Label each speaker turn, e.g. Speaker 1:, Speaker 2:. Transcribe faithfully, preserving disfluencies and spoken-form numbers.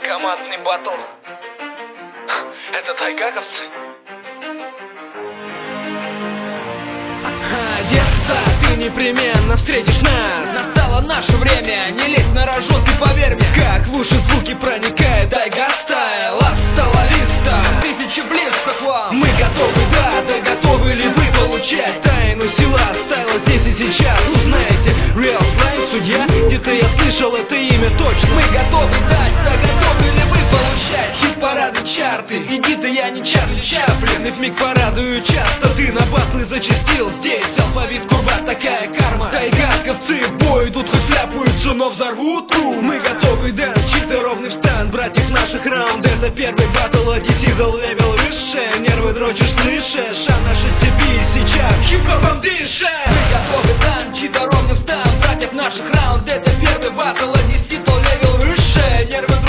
Speaker 1: Командный батл. Это тайгаковцы.
Speaker 2: Детство, ты непременно встретишь нас. Настало наше время, не лезь на рожон, ты поверь мне. Как в уши звуки проникает тайга стайл. Астала виста, тысячи близко к вам. Мы готовы, да, да готовы ли вы получать тайну села стайла здесь и сейчас? Узнаете, Real Slime, судья, где-то я слышал это имя точно. Мы готовы дать, да готовы ли вы получать хит-парады, чарты? Иди-то я не Чарли Чаплин, и вмиг порадую часто. Ты на батлы зачастил, здесь алфавит курбат, такая карма. Тайгаковцы в бой идут, хоть ляпаются, но взорвут. Мы готовы, дэнс, чисто ровный встан братьев наших раунд. Это первый батл, одессидл, левел выше. Нервы дрочишь, слышишь, а наша Сибирь сейчас хип-хопом дышит. Мы готовы, дан, чисто ровный встан братьев наших раунд. Это первый батл, одессидл, левел выше. Нервы